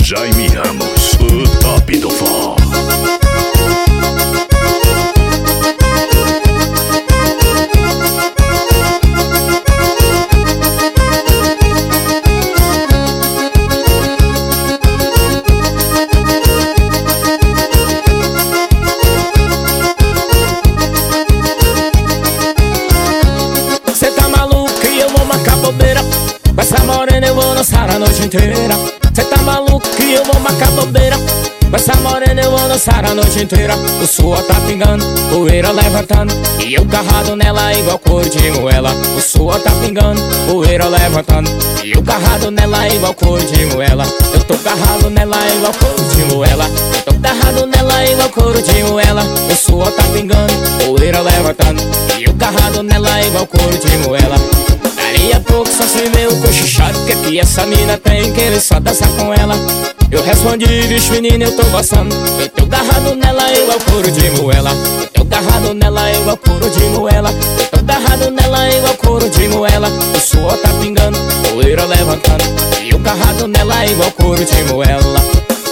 Jaime Ramos, o top do forró. Cê tá maluco e eu vou marcar bobeira. Com essa morena eu vou dançar a noite inteira. Cê tá maluco que eu vou marcar bobeira. Com essa morena eu vou dançar a noite inteira. O suor tá pingando, poeira levantando, e eu garrado nela igual couro de moela. O suor tá pingando, poeira levantando, e eu garrado nela igual couro de moela. Eu tô garrado nela igual couro de moela. Eu tô garrado nela igual couro de moela. O suor tá pingando, poeira levantando, e eu garrado nela igual couro de moela. Dali a pouco só se vê o cochichado que essa mina tem, querer só dançar com ela. Eu respondi, bicho menina, eu tô gostando. Eu tô garrado nela igual couro de moela. Eu tô garrado nela igual couro de moela. Eu tô garrado nela igual couro de moela. O suor tá pingando, poeira levantando, e eu garrado nela igual couro de moela.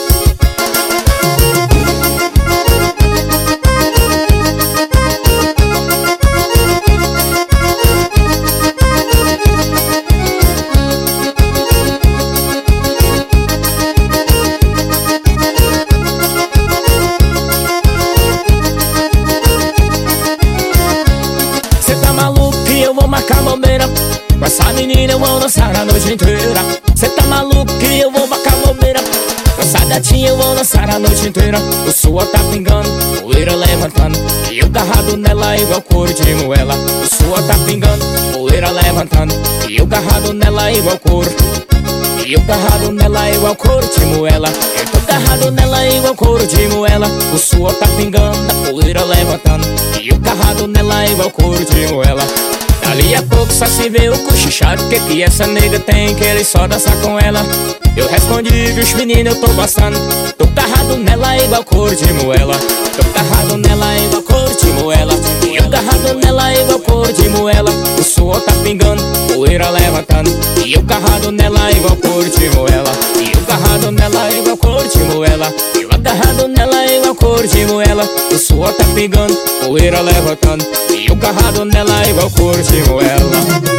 Eu vou marcar bobeira. Com essa menina eu vou dançar a noite inteira. Cê tá maluco que eu vou marcar bobeira. Com essa gatinha eu vou dançar a noite inteira. O suor tá pingando, poeira levantando, e eu garrado nela igual couro de moela. O suor tá pingando, poeira levantando, e eu garrado nela igual couro. E eu garrado nela igual couro de moela. Eu tô garrado nela igual couro de moela. O suor tá pingando, a poeira levantando, e eu garrado nela igual couro de moela. Dali a pouco só se vê o cochichado que essa nega tem, querer só dançar com ela. Eu respondi, vixe menina, eu tô gostando. Tô garrado nela igual couro de moela. Tô garrado nela igual couro de moela. E eu garrado nela igual couro de moela. O suor tá pingando, poeira levantando, e eu garrado nela igual couro de moela. E eu garrado nela igual couro de moela. Eu agarrado nela igual couro de moela. O suor tá pingando, poeira levantando, e eu garrado nela igual couro de moela.